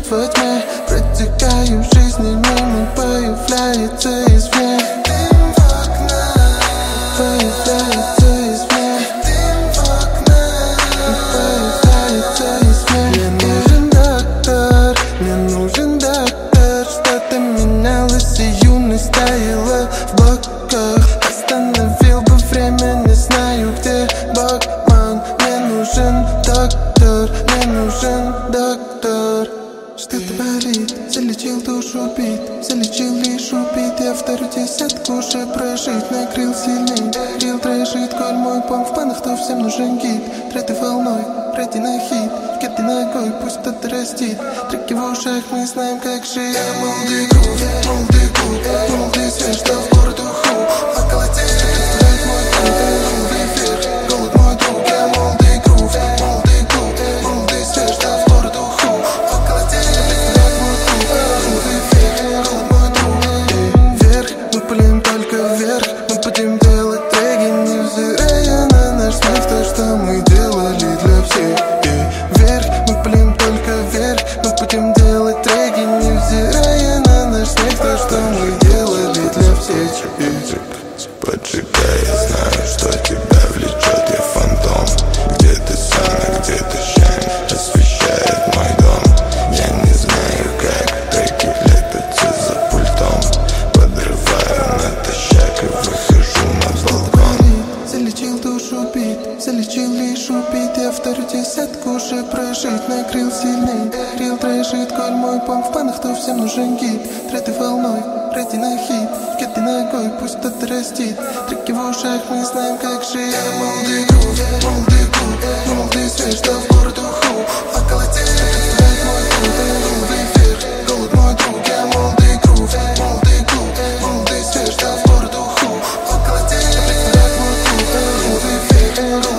светит во тьме. Протекаю в жизни мимо, появляется извне. Дым в окна, появляется извне. Дым в окна, появляется извне. Мне нужен доктор, мне нужен доктор. Что-то менялось, и юность таяла в блоках. Остановил бы время, не знаю где Бакман. Мне нужен доктор, мне нужен доктор. Что-то болит, залечил душу бит, залечил лишь убит. Я вторую десятку уже прожить, накрыл сильней. Рил дрожит, коль мой пом в панах, то всем нужен гид. Треты волной, пройди на хит, в кеты ногой, пусть кто-то растит. Треки в ушах, мы знаем как жить. Я молодый грув, молодый клуб, молодый свет, что в бороду ху. Околотеть, представляет мой путь, эфир, голод мой друг. Я молодый грув, молодый клуб, молодый свет, что в бороду ху. Околотеть, представляет мой путь, эфир, голод мой друг. Вверх, мы пылим только вверх, мы будем делать треки, невзирая на наш смех, то, что мы делали для всех. Вверх, мы пылим только вверх, мы будем делать треки, невзирая на наш смех, то, что мы делали для всех. Поджигай, я знаю, что тебя влечет, я фантом. Где ты сон, а где ты шайн, освещает мой дом. Я не знаю, как треки лепятся за пультом. Подрываю натощак и выхожу на балкон. Залечил душу бит, залечил лишь убит. Я вторую десятку уже прожить, накрыл сильней. Рил дрожит, коль мой пом в панах, то всем нужен гид. Треты волной, пройди на хит, в кеты ногой, пусть кто-то растит. Треки в ушах, мы знаем как жить. Я молодый грув, молодый клуб, молодый свет, что в бороду ху. Околотеть, представляет мой путь, эфир, голод мой друг. Я молодый грув, молодый клуб, молодый свет, что в бороду ху. Околотеть, представляет мой путь, эфир, голод.